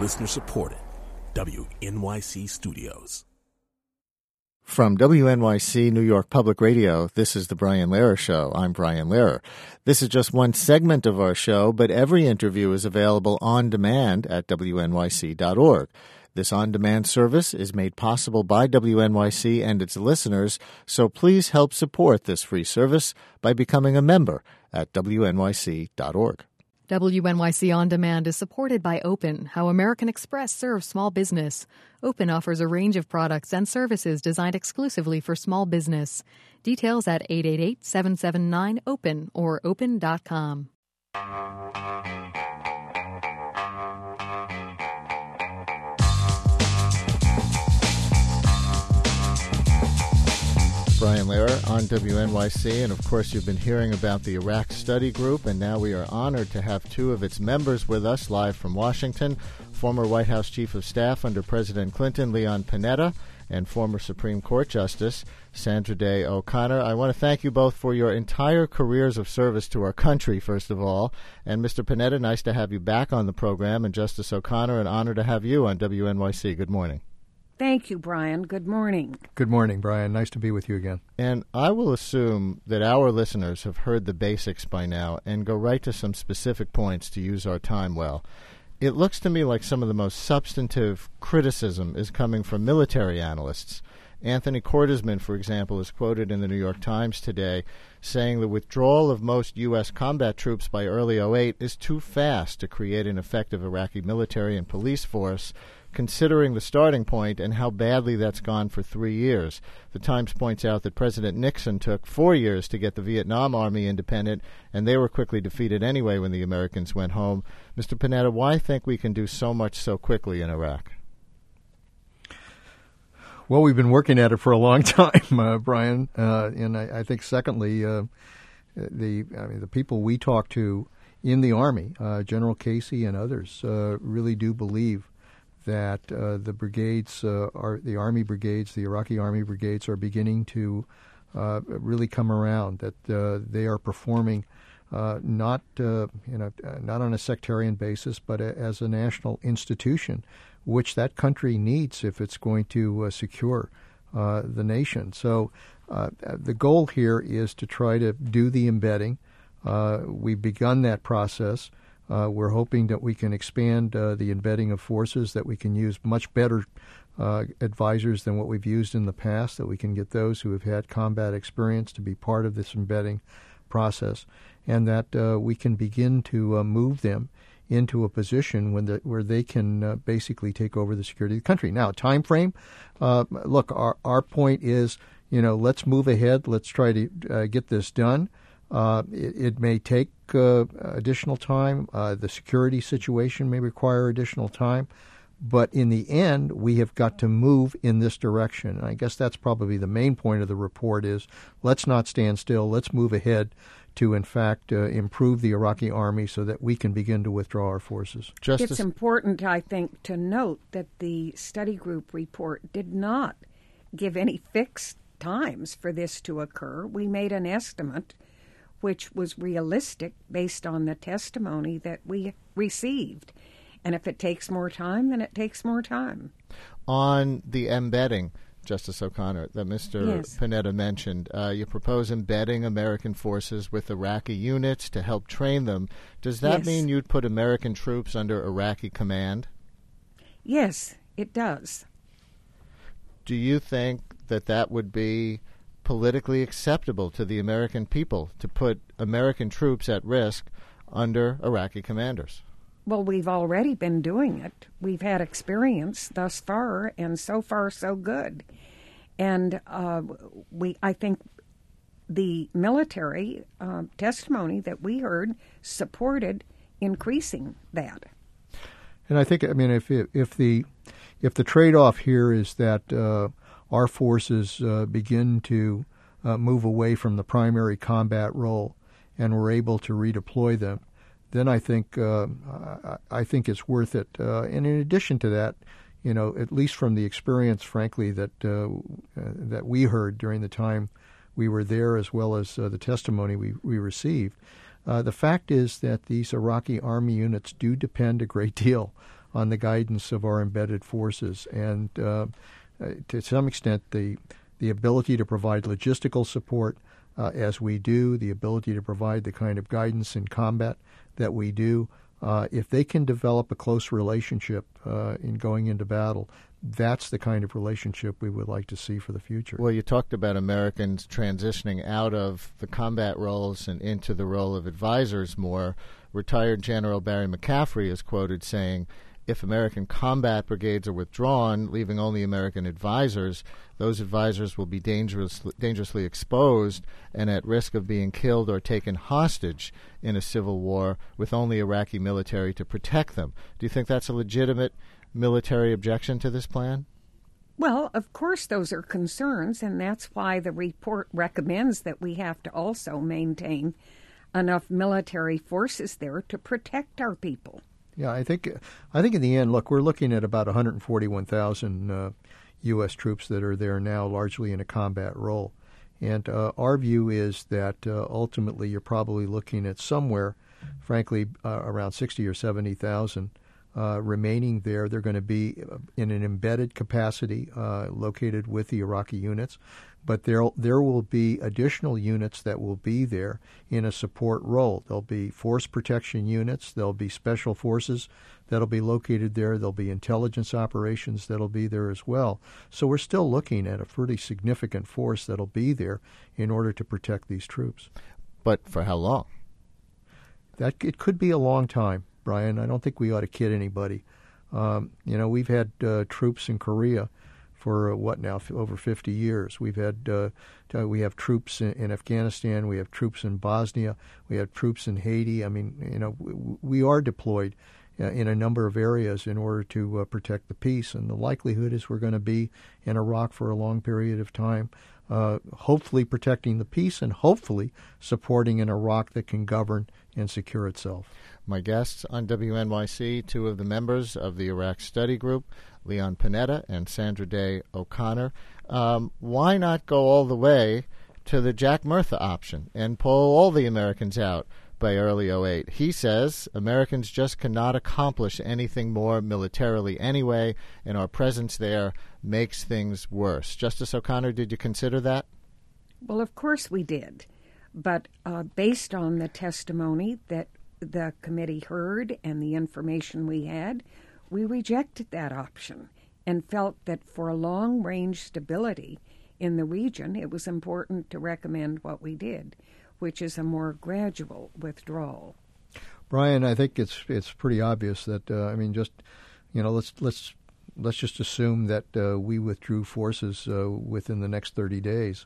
Listener supported. WNYC Studios. From WNYC New York Public Radio, this is The Brian Lehrer Show. I'm Brian Lehrer. This is just one segment of our show, but every interview is available on demand at WNYC.org. This on-demand service is made possible by WNYC and its listeners, so please help support this free service by becoming a member at WNYC.org. WNYC On Demand is supported by Open, how American Express serves small business. Open offers a range of products and services designed exclusively for small business. Details at 888-779-OPEN or open.com. Brian Lehrer on WNYC, and of course you've been hearing about the Iraq Study Group, and now we are honored to have two of its members with us live from Washington, former White House Chief of Staff under President Clinton, Leon Panetta, and former Supreme Court Justice Sandra Day O'Connor. I want to thank you both for your entire careers of service to our country, first of all. And Mr. Panetta, nice to have you back on the program, and Justice O'Connor, an honor to have you on WNYC. Good morning. Thank you, Brian. Good morning. Good morning, Brian. Nice to be with you again. And I will assume that our listeners have heard the basics by now and go right to some specific points to use our time well. It looks to me like some of the most substantive criticism is coming from military analysts. Anthony Cordesman, for example, is quoted in the New York Times today saying the withdrawal of most U.S. combat troops by early '08 is too fast to create an effective Iraqi military and police force, considering the starting point and how badly that's gone for 3 years. The Times points out that President Nixon took 4 years to get the Vietnam Army independent, and they were quickly defeated anyway when the Americans went home. Mr. Panetta, why think we can do so much so quickly in Iraq? Well, we've been working at it for a long time, Brian, and I think secondly, the people we talk to in the Army, General Casey and others, really do believe that the brigades, the Army brigades, the Iraqi Army brigades, are beginning to really come around. That they are performing not on a sectarian basis, but as a national institution, which that country needs if it's going to secure the nation. So the goal here is to try to do the embedding. We've begun that process. We're hoping that we can expand the embedding of forces, that we can use much better advisors than what we've used in the past, that we can get those who have had combat experience to be part of this embedding process, and that we can begin to move them into a position where they can basically take over the security of the country. Now, time frame, look, our point is, let's move ahead. Let's try to get this done. It may take additional time. The security situation may require additional time. But in the end, we have got to move in this direction. And I guess that's probably the main point of the report is let's not stand still. Let's move ahead to, in fact, improve the Iraqi Army so that we can begin to withdraw our forces. It's important, I think, to note that the study group report did not give any fixed times for this to occur. We made an estimate which was realistic based on the testimony that we received. And if it takes more time, then it takes more time. On the embedding, Justice O'Connor, that Mr. Panetta mentioned, you propose embedding American forces with Iraqi units to help train them. Does that mean you'd put American troops under Iraqi command? Yes, it does. Do you think that that would be politically acceptable to the American people to put American troops at risk under Iraqi commanders? Well, we've already been doing it. We've had experience thus far, and so far so good. And I think the military testimony that we heard supported increasing that. And I think, if the trade-off here is that our forces begin to move away from the primary combat role, and we're able to redeploy them, then I think it's worth it. And in addition to that, at least from the experience, frankly, that we heard during the time we were there, as well as the testimony we received, the fact is that these Iraqi Army units do depend a great deal on the guidance of our embedded forces. And to some extent, the ability to provide logistical support as we do, the ability to provide the kind of guidance in combat that we do, if they can develop a close relationship in going into battle, that's the kind of relationship we would like to see for the future. Well, you talked about Americans transitioning out of the combat roles and into the role of advisors more. Retired General Barry McCaffrey is quoted saying, if American combat brigades are withdrawn, leaving only American advisors, those advisors will be dangerously exposed and at risk of being killed or taken hostage in a civil war with only Iraqi military to protect them. Do you think that's a legitimate military objection to this plan? Well, of course those are concerns, and that's why the report recommends that we have to also maintain enough military forces there to protect our people. Yeah, I think in the end, look, we're looking at about 141,000 U.S. troops that are there now, largely in a combat role. And our view is that ultimately you're probably looking at somewhere, frankly, around 60 or 70,000 remaining there. They're going to be in an embedded capacity located with the Iraqi units. But there will be additional units that will be there in a support role. There'll be force protection units. There'll be special forces that'll be located there. There'll be intelligence operations that'll be there as well. So we're still looking at a pretty significant force that'll be there in order to protect these troops. But for how long? It could be a long time, Brian. I don't think we ought to kid anybody. We've had troops in Korea for over 50 years. We have troops in Afghanistan. We have troops in Bosnia. We have troops in Haiti. I mean, we are deployed in a number of areas in order to protect the peace. And the likelihood is we're going to be in Iraq for a long period of time, hopefully protecting the peace and hopefully supporting an Iraq that can govern and secure itself. My guests on WNYC, two of the members of the Iraq Study Group, Leon Panetta and Sandra Day O'Connor. Why not go all the way to the Jack Murtha option and pull all the Americans out by early 2008? He says Americans just cannot accomplish anything more militarily anyway, and our presence there makes things worse. Justice O'Connor, did you consider that? Well, of course we did. But based on the testimony that the committee heard and the information we had, we rejected that option and felt that for long-range stability in the region, it was important to recommend what we did, which is a more gradual withdrawal. Brian, I think it's pretty obvious that let's just assume that we withdrew forces within the next 30 days.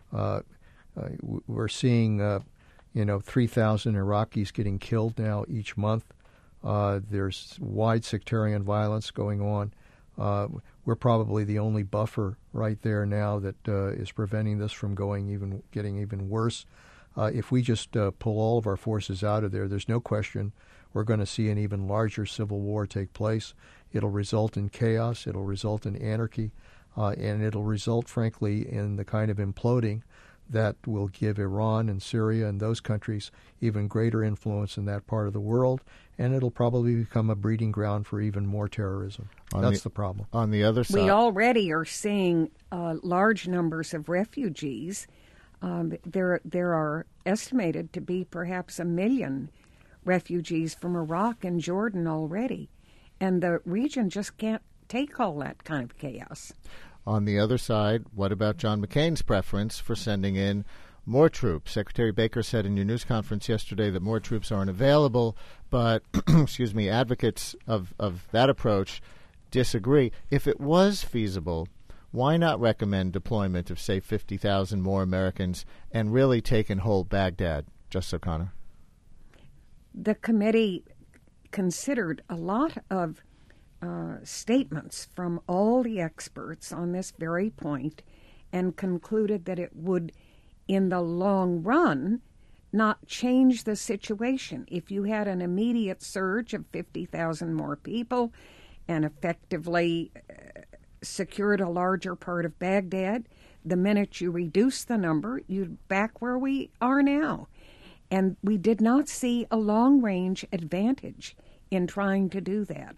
We're seeing 3,000 Iraqis getting killed now each month. There's wide sectarian violence going on. We're probably the only buffer right there now that is preventing this from getting even worse. If we just pull all of our forces out of there, there's no question we're going to see an even larger civil war take place. It'll result in chaos. It'll result in anarchy. And it'll result, frankly, in the kind of imploding that will give Iran and Syria and those countries even greater influence in that part of the world, and it'll probably become a breeding ground for even more terrorism. That's the problem. On the other side, we already are seeing large numbers of refugees. There are estimated to be perhaps 1 million refugees from Iraq and Jordan already, and the region just can't take all that kind of chaos. On the other side, what about John McCain's preference for sending in more troops? Secretary Baker said in your news conference yesterday that more troops aren't available, but advocates of that approach disagree. If it was feasible, why not recommend deployment of, say, 50,000 more Americans and really take and hold Baghdad, Justice O'Connor? The committee considered a lot of statements from all the experts on this very point and concluded that it would, in the long run, not change the situation. If you had an immediate surge of 50,000 more people and effectively secured a larger part of Baghdad, the minute you reduce the number, you're back where we are now. And we did not see a long-range advantage in trying to do that.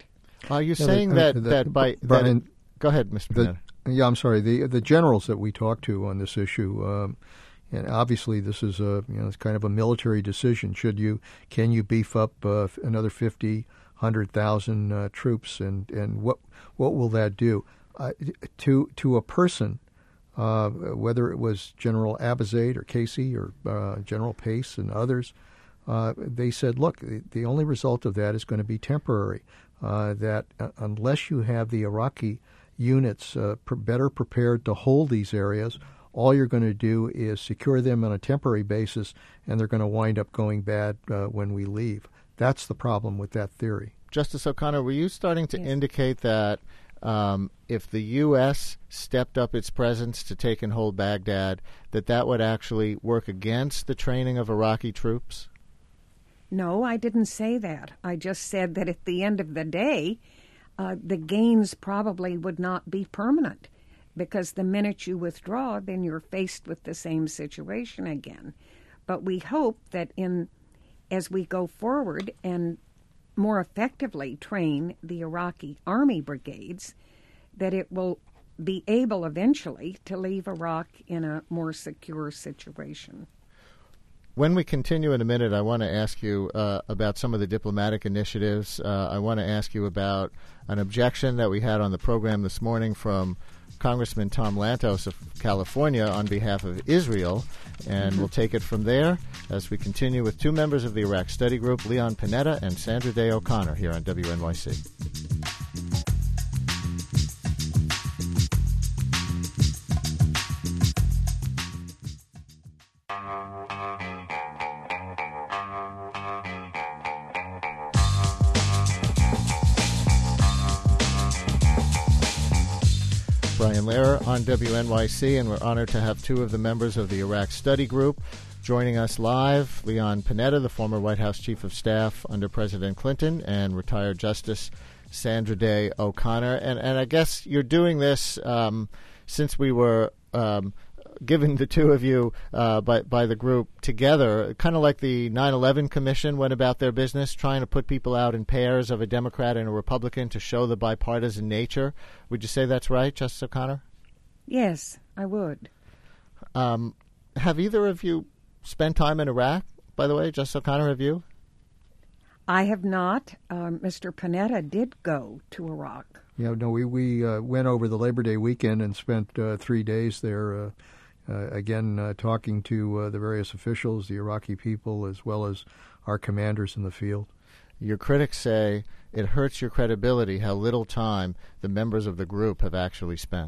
Are you saying that by Brian, go ahead, Mr. Panetta. Yeah, I'm sorry. The generals that we talked to on this issue, and obviously this is it's kind of a military decision. Can you beef up another 50, 100,000 troops, and what will that do to a person? Whether it was General Abizaid or Casey or General Pace and others, they said, look, the only result of that is going to be temporary. That unless you have the Iraqi units better prepared to hold these areas, all you're going to do is secure them on a temporary basis, and they're going to wind up going bad when we leave. That's the problem with that theory. Justice O'Connor, were you starting to indicate that if the U.S. stepped up its presence to take and hold Baghdad, that would actually work against the training of Iraqi troops? No, I didn't say that. I just said that at the end of the day, the gains probably would not be permanent, because the minute you withdraw, then you're faced with the same situation again. But we hope that as we go forward and more effectively train the Iraqi army brigades, that it will be able eventually to leave Iraq in a more secure situation. When we continue in a minute, I want to ask you about some of the diplomatic initiatives. I want to ask you about an objection that we had on the program this morning from Congressman Tom Lantos of California on behalf of Israel, and we'll take it from there as we continue with two members of the Iraq Study Group, Leon Panetta and Sandra Day O'Connor, here on WNYC. Brian Lehrer on WNYC, and we're honored to have two of the members of the Iraq Study Group joining us live. Leon Panetta, the former White House Chief of Staff under President Clinton, and retired Justice Sandra Day O'Connor. And I guess you're doing this since we were given the two of you by the group together, kind of like the 9/11 Commission went about their business, trying to put people out in pairs of a Democrat and a Republican to show the bipartisan nature. Would you say that's right, Justice O'Connor? Yes, I would. Have either of you spent time in Iraq, by the way? Justice O'Connor, have you? I have not. Mr. Panetta did go to Iraq. Yeah, no, we went over the Labor Day weekend and spent 3 days there, again, talking to the various officials, the Iraqi people, as well as our commanders in the field. Your critics say it hurts your credibility how little time the members of the group have actually spent.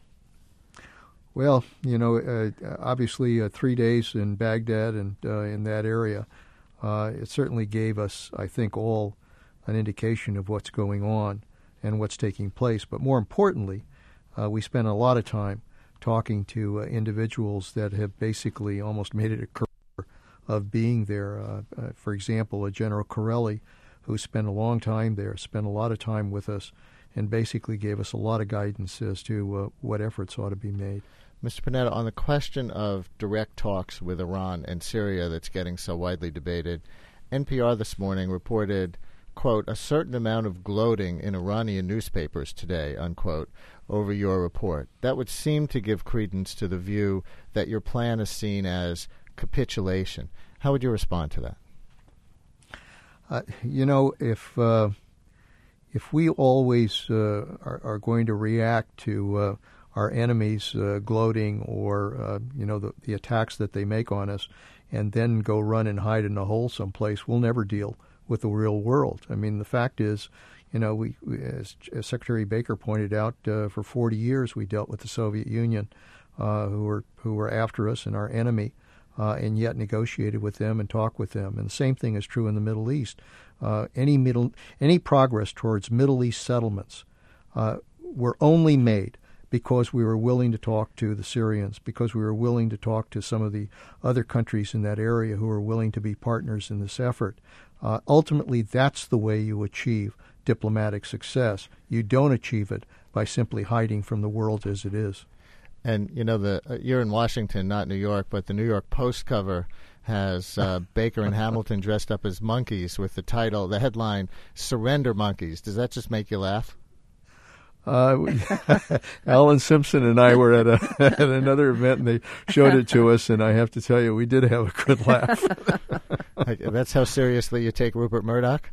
Well, obviously 3 days in Baghdad and in that area, it certainly gave us, I think, all an indication of what's going on and what's taking place. But more importantly, we spent a lot of time talking to individuals that have basically almost made it a career of being there. For example, a General Corelli, who spent a long time there, spent a lot of time with us, and basically gave us a lot of guidance as to what efforts ought to be made. Mr. Panetta, on the question of direct talks with Iran and Syria that's getting so widely debated, NPR this morning reported, quote, a certain amount of gloating in Iranian newspapers today, unquote, over your report. That would seem to give credence to the view that your plan is seen as capitulation. How would you respond to that? If we always are going to react to our enemies gloating or the attacks that they make on us, and then go run and hide in a hole someplace, we'll never deal with the real world. I mean, the fact is, we as Secretary Baker pointed out, for 40 years we dealt with the Soviet Union, who were after us and our enemy, and yet negotiated with them and talked with them. And the same thing is true in the Middle East. Any progress towards Middle East settlements were only made because we were willing to talk to the Syrians, because we were willing to talk to some of the other countries in that area who were willing to be partners in this effort. Ultimately, that's the way you achieve diplomatic success. You don't achieve it by simply hiding from the world as it is. And, you're in Washington, not New York, but the New York Post cover has Baker and Hamilton dressed up as monkeys with the headline, "Surrender Monkeys." Does that just make you laugh? Alan Simpson and I were at another event, and they showed it to us, and I have to tell you, we did have a good laugh. That's how seriously you take Rupert Murdoch?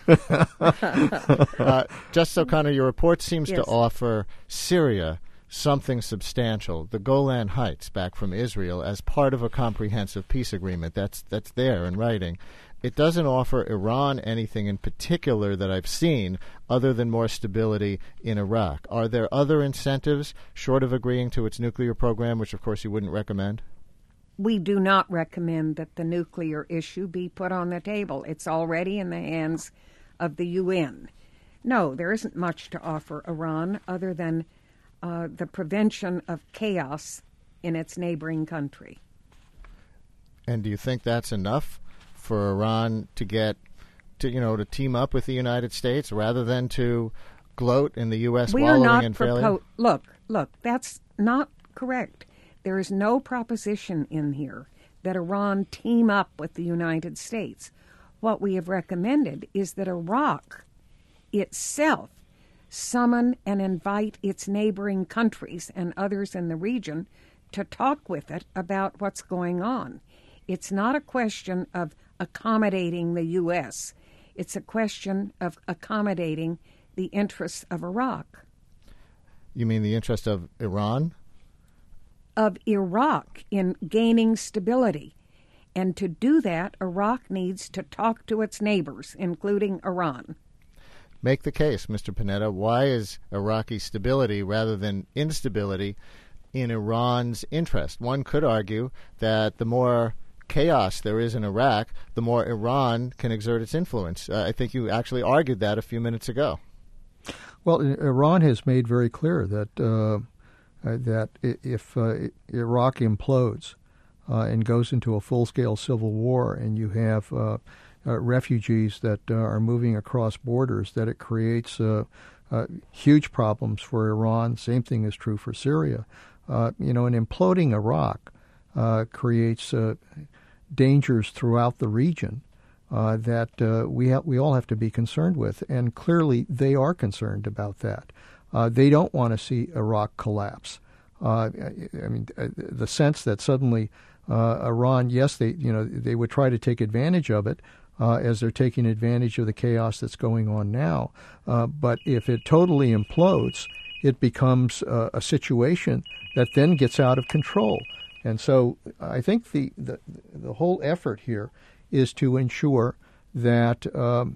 Justice O'Connor, your report seems to offer Syria something substantial, the Golan Heights back from Israel, as part of a comprehensive peace agreement. That's there in writing. It doesn't offer Iran anything in particular that I've seen other than more stability in Iraq. Are there other incentives short of agreeing to its nuclear program, which of course you wouldn't recommend? We do not recommend that the nuclear issue be put on the table. It's already in the hands of the UN. No, there isn't much to offer Iran other than the prevention of chaos in its neighboring country. And do you think that's enough for Iran to get to team up with the United States rather than to gloat in the U.S. wallowing in failure? Look, that's not correct. There is no proposition in here that Iran team up with the United States. What we have recommended is that Iraq itself summon and invite its neighboring countries and others in the region to talk with it about what's going on. It's not a question of accommodating the U.S. It's a question of accommodating the interests of Iraq. You mean the interest of Iran? Of Iraq in gaining stability. And to do that, Iraq needs to talk to its neighbors, including Iran. Make the case, Mr. Panetta. Why is Iraqi stability rather than instability in Iran's interest? One could argue that the more chaos there is in Iraq, the more Iran can exert its influence. I think you actually argued that a few minutes ago. Well, Iran has made very clear that if Iraq implodes and goes into a full-scale civil war, and you have refugees that are moving across borders, that it creates huge problems for Iran. Same thing is true for Syria. An imploding Iraq creates dangers throughout the region that we all have to be concerned with, and clearly they are concerned about that. They don't want to see Iraq collapse. The sense that suddenly Iran, yes, they would try to take advantage of it as they're taking advantage of the chaos that's going on now. But if it totally implodes, it becomes a situation that then gets out of control. And so I think the whole effort here is to ensure that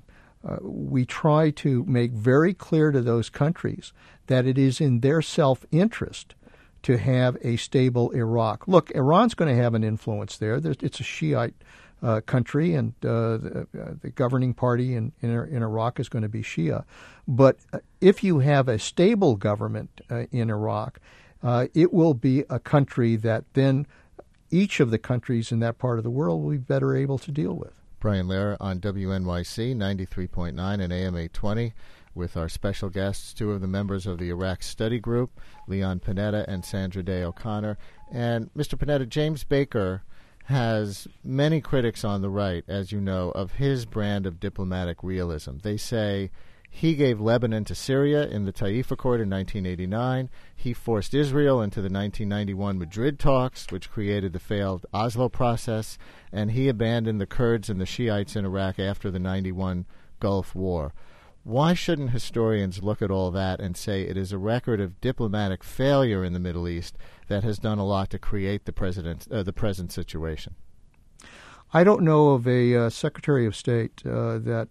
we try to make very clear to those countries that it is in their self-interest to have a stable Iraq. Look, Iran's going to have an influence there. It's a Shiite country, and the governing party in Iraq is going to be Shia. But if you have a stable government in Iraq, it will be a country that then each of the countries in that part of the world will be better able to deal with. Brian Lehrer on WNYC 93.9 and AM 820 with our special guests, two of the members of the Iraq Study Group, Leon Panetta and Sandra Day O'Connor. And Mr. Panetta, James Baker has many critics on the right, as you know, of his brand of diplomatic realism. They say he gave Lebanon to Syria in the Taif Accord in 1989. He forced Israel into the 1991 Madrid talks, which created the failed Oslo process, and he abandoned the Kurds and the Shiites in Iraq after the 91 Gulf War. Why shouldn't historians look at all that and say it is a record of diplomatic failure in the Middle East that has done a lot to create the present situation? I don't know of a Secretary of State that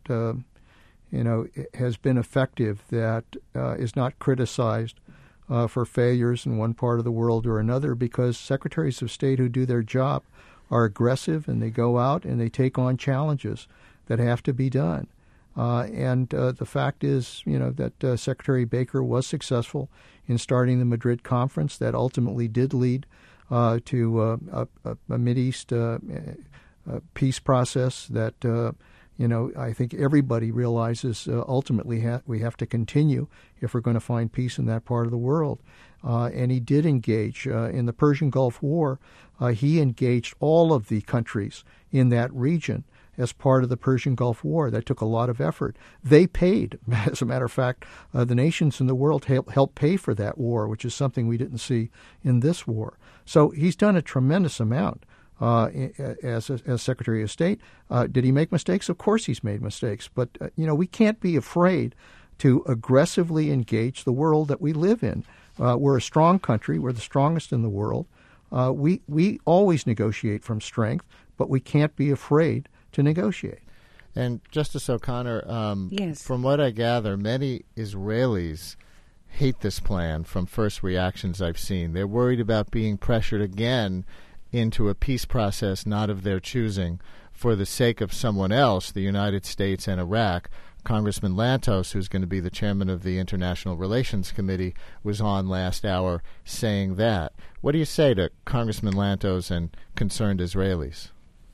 has been effective, that is not criticized for failures in one part of the world or another, because secretaries of state who do their job are aggressive, and they go out and they take on challenges that have to be done. And the fact is, that Secretary Baker was successful in starting the Madrid conference that ultimately did lead to a Mideast peace process that I think everybody realizes ultimately we have to continue if we're going to find peace in that part of the world. And he did engage in the Persian Gulf War. He engaged all of the countries in that region as part of the Persian Gulf War. That took a lot of effort. They paid. As a matter of fact, the nations in the world helped pay for that war, which is something we didn't see in this war. So he's done a tremendous amount as Secretary of State. Did he make mistakes? Of course he's made mistakes. But, we can't be afraid to aggressively engage the world that we live in. We're a strong country. We're the strongest in the world. We always negotiate from strength, but we can't be afraid to negotiate. And Justice O'Connor, yes. From what I gather, many Israelis hate this plan from first reactions I've seen. They're worried about being pressured again into a peace process not of their choosing for the sake of someone else, the United States and Iraq. Congressman Lantos, who's going to be the chairman of the International Relations Committee, was on last hour saying that. What do you say to Congressman Lantos and concerned Israelis?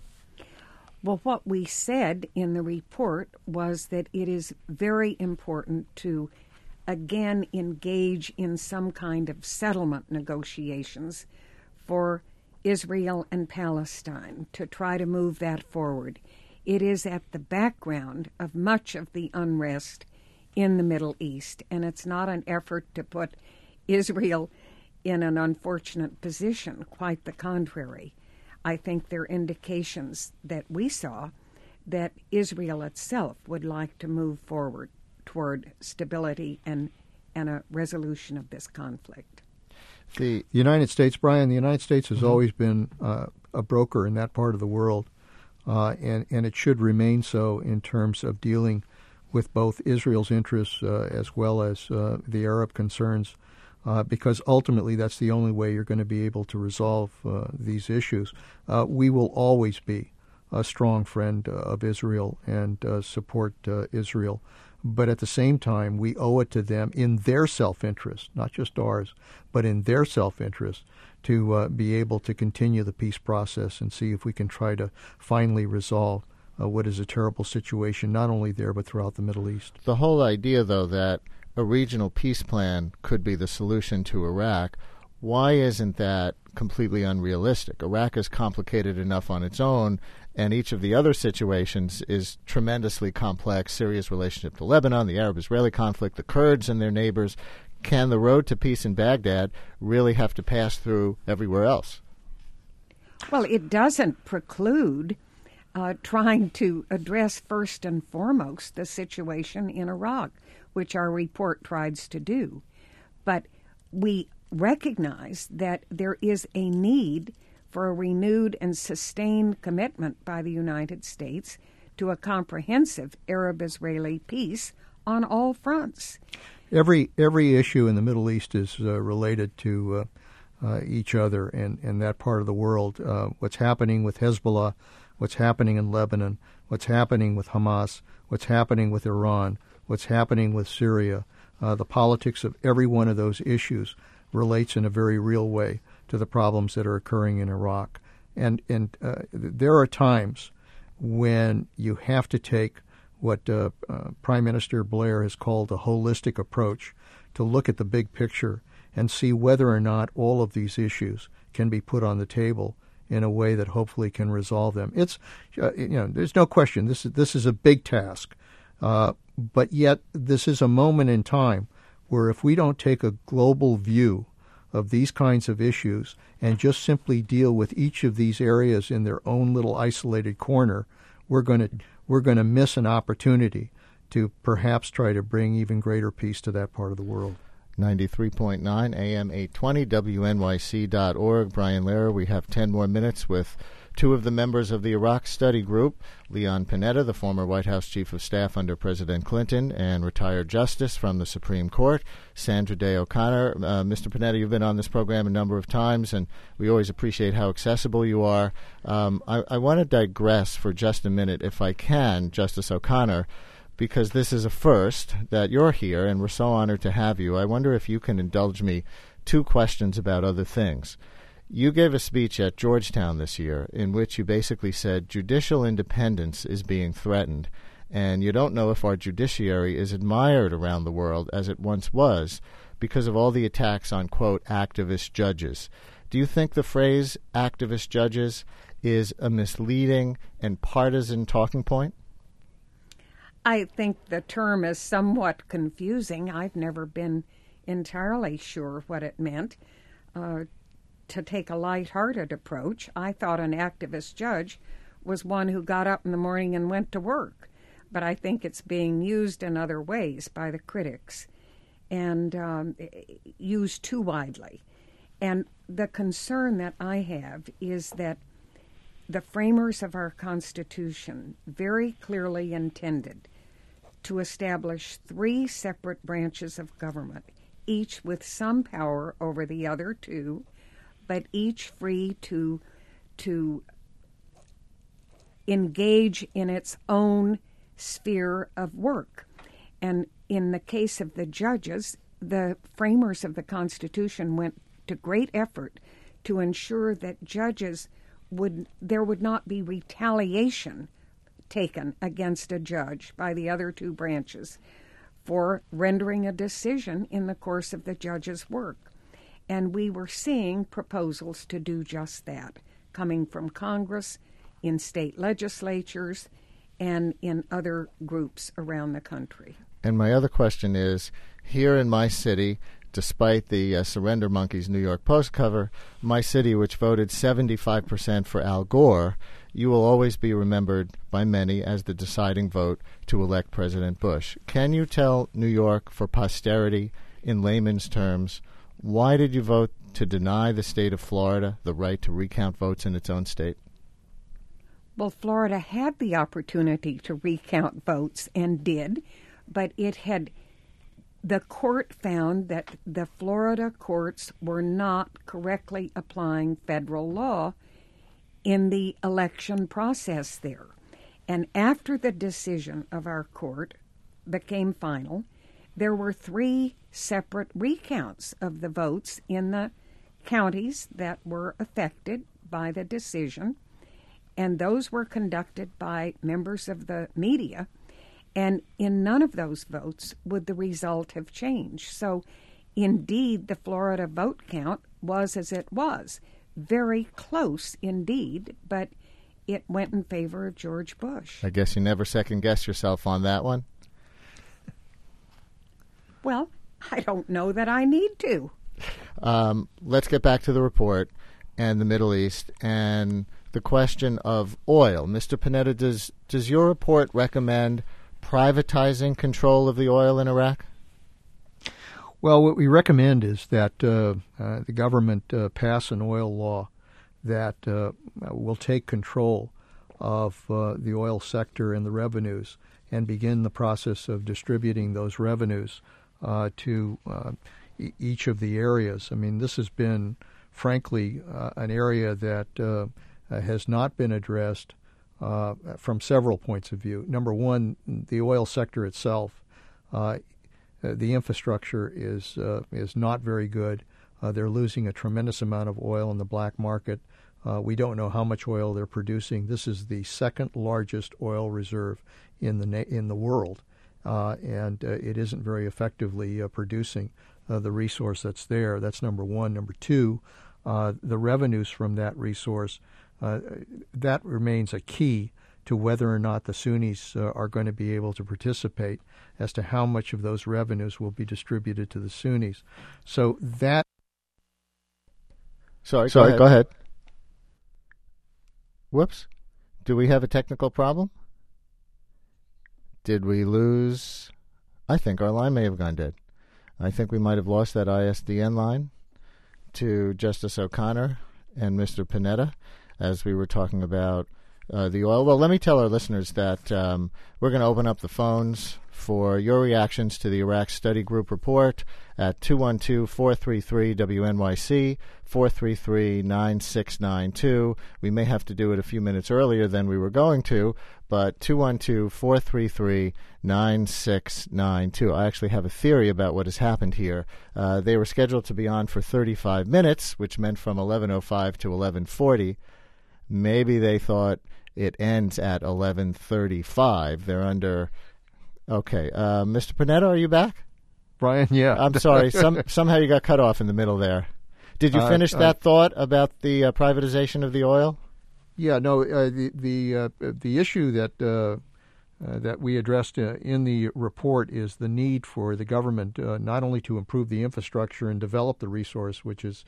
Well, what we said in the report was that it is very important to again engage in some kind of settlement negotiations for Israel and Palestine to try to move that forward. It is at the background of much of the unrest in the Middle East, and it's not an effort to put Israel in an unfortunate position. Quite the contrary. I think there are indications that we saw that Israel itself would like to move forward toward stability and a resolution of this conflict. The United States, Brian, the United States has always been a broker in that part of the world, and it should remain so in terms of dealing with both Israel's interests as well as the Arab concerns, because ultimately that's the only way you're going to be able to resolve these issues. We will always be a strong friend of Israel and support Israel. But at the same time, we owe it to them in their self-interest, not just ours, but in their self-interest, to be able to continue the peace process and see if we can try to finally resolve what is a terrible situation, not only there but throughout the Middle East. The whole idea, though, that a regional peace plan could be the solution to Iraq, why isn't that completely unrealistic? Iraq is complicated enough on its own, and each of the other situations is tremendously complex. Syria's relationship to Lebanon, the Arab-Israeli conflict, the Kurds and their neighbors. Can the road to peace in Baghdad really have to pass through everywhere else? Well, it doesn't preclude trying to address first and foremost the situation in Iraq, which our report tries to do. But we recognize that there is a need for a renewed and sustained commitment by the United States to a comprehensive Arab-Israeli peace on all fronts. Every issue in the Middle East is related to each other and that part of the world. What's happening with Hezbollah, what's happening in Lebanon, what's happening with Hamas, what's happening with Iran, what's happening with Syria. The politics of every one of those issues relates in a very real way to the problems that are occurring in Iraq. And there are times when you have to take what Prime Minister Blair has called a holistic approach to look at the big picture and see whether or not all of these issues can be put on the table in a way that hopefully can resolve them. It's there's no question this is a big task, but yet this is a moment in time where if we don't take a global view of these kinds of issues and just simply deal with each of these areas in their own little isolated corner, we're going to miss an opportunity to perhaps try to bring even greater peace to that part of the world. 93.9 AM 820 WNYC.org. Brian Lehrer, we have 10 more minutes with two of the members of the Iraq Study Group, Leon Panetta, the former White House Chief of Staff under President Clinton and retired justice from the Supreme Court, Sandra Day O'Connor. Mr. Panetta, you've been on this program a number of times, and we always appreciate how accessible you are. I want to digress for just a minute, if I can, Justice O'Connor, because this is a first that you're here, and we're so honored to have you. I wonder if you can indulge me two questions about other things. You gave a speech at Georgetown this year in which you basically said judicial independence is being threatened, and you don't know if our judiciary is admired around the world as it once was because of all the attacks on, quote, activist judges. Do you think the phrase activist judges is a misleading and partisan talking point? I think the term is somewhat confusing. I've never been entirely sure what it meant. To take a lighthearted approach, I thought an activist judge was one who got up in the morning and went to work. But I think it's being used in other ways by the critics and used too widely. And the concern that I have is that the framers of our Constitution very clearly intended to establish 3 separate branches of government, each with some power over the other 2, but each free to engage in its own sphere of work. And in the case of the judges, the framers of the Constitution went to great effort to ensure that judges there would not be retaliation taken against a judge by the other 2 branches for rendering a decision in the course of the judge's work. And we were seeing proposals to do just that, coming from Congress, in state legislatures, and in other groups around the country. And my other question is, here in my city, despite the Surrender Monkeys New York Post cover, my city, which voted 75% for Al Gore, you will always be remembered by many as the deciding vote to elect President Bush. Can you tell New York, for posterity, in layman's terms, why did you vote to deny the state of Florida the right to recount votes in its own state? Well, Florida had the opportunity to recount votes and did, but the court found that the Florida courts were not correctly applying federal law in the election process there. And after the decision of our court became final, there were 3 separate recounts of the votes in the counties that were affected by the decision, and those were conducted by members of the media, and in none of those votes would the result have changed. So, indeed, the Florida vote count was as it was, very close indeed, but it went in favor of George Bush. I guess you never second-guess yourself on that one? Well, I don't know that I need to. Let's get back to the report and the Middle East and the question of oil. Mr. Panetta, does your report recommend privatizing control of the oil in Iraq? Well, what we recommend is that the government pass an oil law that will take control of the oil sector and the revenues and begin the process of distributing those revenues to each of the areas. I mean, this has been, frankly, an area that has not been addressed from several points of view. Number one, the oil sector itself, the infrastructure is not very good. They're losing a tremendous amount of oil in the black market. We don't know how much oil they're producing. This is the second largest oil reserve in the world, and it isn't very effectively producing the resource that's there. That's number one. Number two, the revenues from that resource, that remains a key to whether or not the Sunnis are going to be able to participate as to how much of those revenues will be distributed to the Sunnis. So that... Sorry, go ahead. Whoops. Do we have a technical problem? Did we lose? I think our line may have gone dead. I think we might have lost that ISDN line to Justice O'Connor and Mr. Panetta as we were talking about the oil. Well, let me tell our listeners that we're going to open up the phones for your reactions to the Iraq Study Group report at 212-433-WNYC, 433-9692. We may have to do it a few minutes earlier than we were going to, but 212-433-9692. I actually have a theory about what has happened here. They were scheduled to be on for 35 minutes, which meant from 11:05 to 11:40. Maybe they thought it ends at 11:35. They're under... Okay. Mr. Panetta, are you back? Brian, yeah. I'm sorry. Somehow you got cut off in the middle there. Did you finish that thought about the privatization of the oil? Yeah, no. The issue that we addressed in the report is the need for the government not only to improve the infrastructure and develop the resource, which has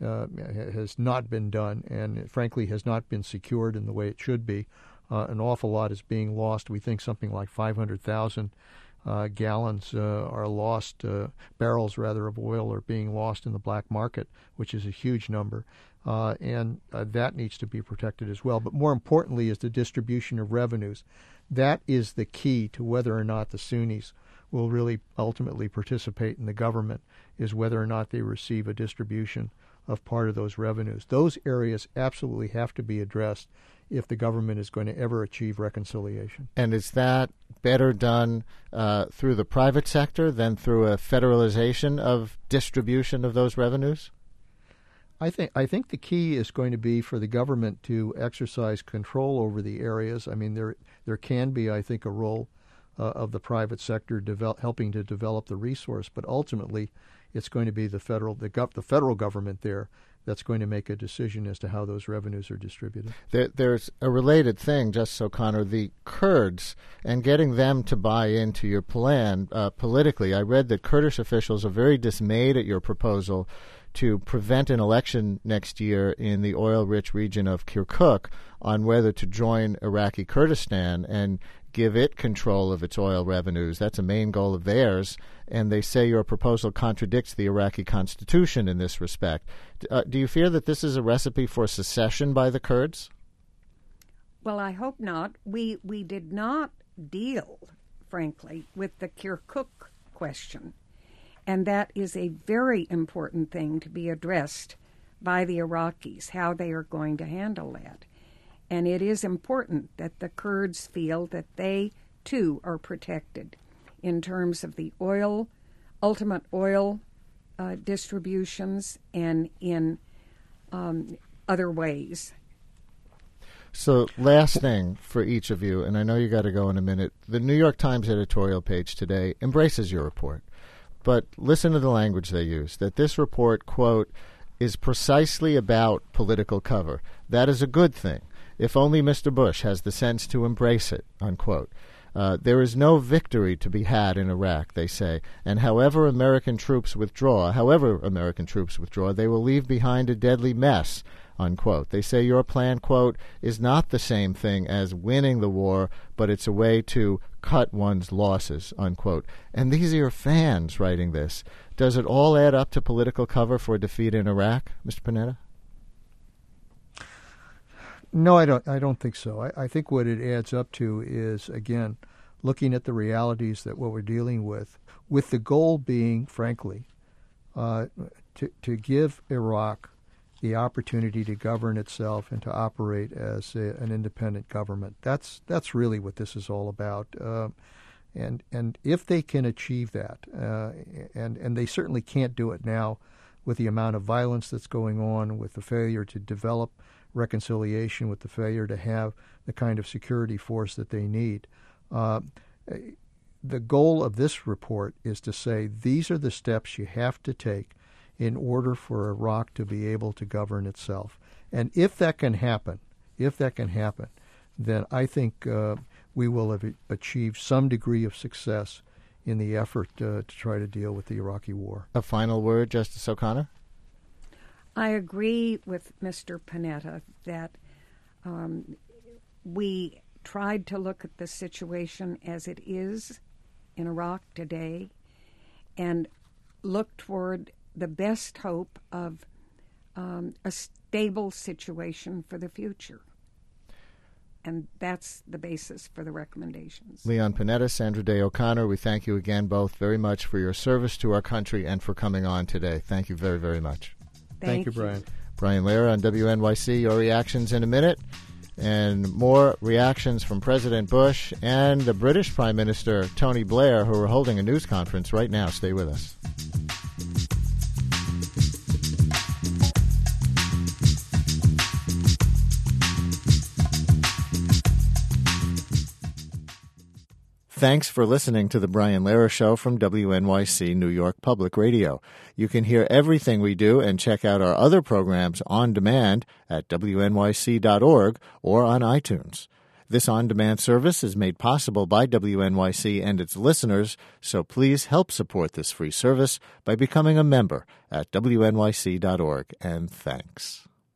not been done and frankly has not been secured in the way it should be. An awful lot is being lost. We think something like 500,000 gallons are lost, barrels rather, of oil are being lost in the black market, which is a huge number. And that needs to be protected as well. But more importantly is the distribution of revenues. That is the key to whether or not the Sunnis will really ultimately participate in the government, is whether or not they receive a distribution of part of those revenues. Those areas absolutely have to be addressed if the government is going to ever achieve reconciliation. And is that better done through the private sector than through a federalization of distribution of those revenues? I think the key is going to be for the government to exercise control over the areas. I mean, there can be, I think, a role of the private sector helping to develop the resource, but ultimately it's going to be the federal government there that's going to make a decision as to how those revenues are distributed. There's a related thing, Justice O'Connor, the Kurds, and getting them to buy into your plan politically. I read that Kurdish officials are very dismayed at your proposal to prevent an election next year in the oil-rich region of Kirkuk on whether to join Iraqi Kurdistan and give it control of its oil revenues. That's a main goal of theirs, and they say your proposal contradicts the Iraqi constitution in this respect. Do you fear that this is a recipe for secession by the Kurds? Well, I hope not. We did not deal, frankly, with the Kirkuk question, and that is a very important thing to be addressed by the Iraqis, how they are going to handle that. And it is important that the Kurds feel that they, too, are protected in terms of the ultimate oil distributions and in other ways. So last thing for each of you, and I know you got to go in a minute, the New York Times editorial page today embraces your report. But listen to the language they use, that this report, quote, is precisely about political cover. That is a good thing. If only Mr. Bush has the sense to embrace it, unquote. There is no victory to be had in Iraq, they say, and however American troops withdraw, they will leave behind a deadly mess, unquote. They say your plan, quote, is not the same thing as winning the war, but it's a way to cut one's losses, unquote. And these are your fans writing this. Does it all add up to political cover for defeat in Iraq, Mr. Panetta? No, I don't think so. I think what it adds up to is, again, looking at the realities that what we're dealing with the goal being, frankly, to give Iraq the opportunity to govern itself and to operate as an independent government. That's really what this is all about. And if they can achieve that, and they certainly can't do it now with the amount of violence that's going on, with the failure to develop reconciliation, with the failure to have the kind of security force that they need. The goal of this report is to say these are the steps you have to take in order for Iraq to be able to govern itself. And if that can happen, then I think we will have achieved some degree of success in the effort to try to deal with the Iraqi war. A final word, Justice O'Connor? I agree with Mr. Panetta that we tried to look at the situation as it is in Iraq today and look toward the best hope of a stable situation for the future. And that's the basis for the recommendations. Leon Panetta, Sandra Day O'Connor, we thank you again both very much for your service to our country and for coming on today. Thank you very, very much. Thank you, Brian. Brian Lehrer on WNYC. Your reactions in a minute. And more reactions from President Bush and the British Prime Minister Tony Blair, who are holding a news conference right now. Stay with us. Thanks for listening to The Brian Lehrer Show from WNYC New York Public Radio. You can hear everything we do and check out our other programs on demand at wnyc.org or on iTunes. This on-demand service is made possible by WNYC and its listeners, so please help support this free service by becoming a member at wnyc.org. And thanks.